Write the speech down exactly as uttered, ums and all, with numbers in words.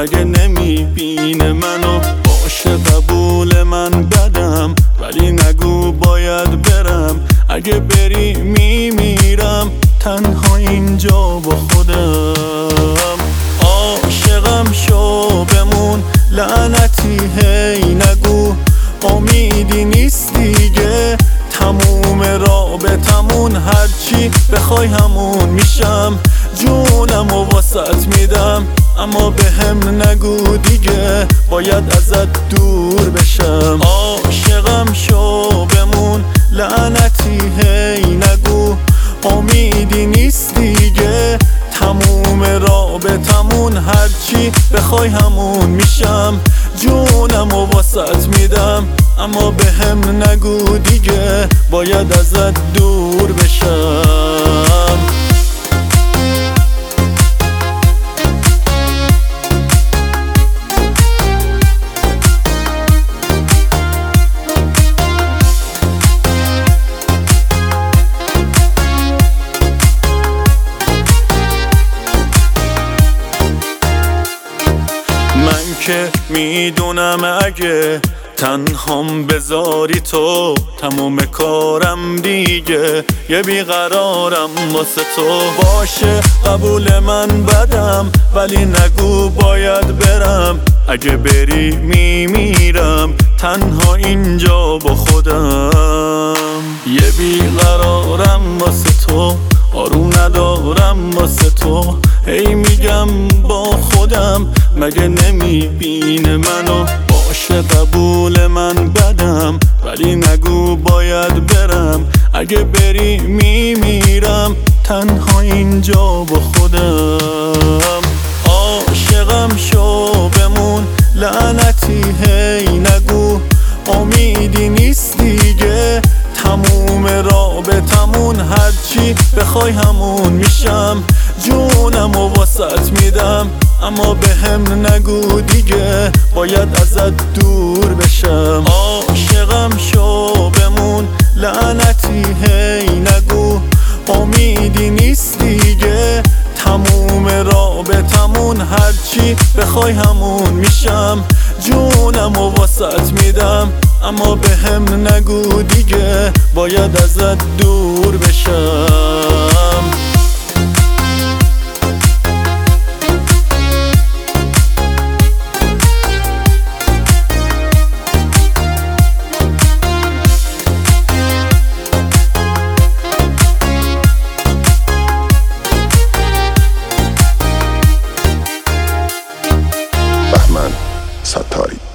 مگه نمیبینه منو؟ باشه قبول من بدم، ولی نگو باید برم. اگه بری میمیرم تنها اینجا با خودم. عاشقم شو بمون لعنتی، هی نگو امیدی نیست دیگه. تموم رابطمون هرچی بخوای همون میشم. جونم و واسط میدم اما به هم نگو دیگه، باید ازت دور بشم. عاشقم شو بمون لعنتی، هی نگو امیدی نیست دیگه. تموم رابطمون هرچی بخوای همون میشم. جونم و واسط میدم اما به هم نگو دیگه، باید ازت دور بشم. من که میدونم اگه تنهام بذاری تو، تموم کارم دیگه یه بیقرارم واسه تو. باشه قبول من بدم، ولی نگو باید برم. اگه بری میمیرم تنها اینجا با خودم. یه بیقرارم واسه تو، آروم ندارم واسه تو. هی میگم با خودم مگه نمیبینه منو؟ باشه قبول من بدم، ولی نگو باید برم. اگه بری میمیرم تنها اینجا با خودم. عاشقم شو بمون لعنتی، هی نگو امیدی نیست دیگه. تموم رابطمون هرچی بخوای همون میشم. جونم و واسط میدم اما به هم نگو دیگه، باید ازت دور بشم. عاشقم شو بمون لعنتی، هی نگو امیدی نیست دیگه. تموم رابطمون هرچی بخوای همون میشم. جونم و واسط میدم اما به هم نگو دیگه، باید ازت دور بشم. بهمن ستاری.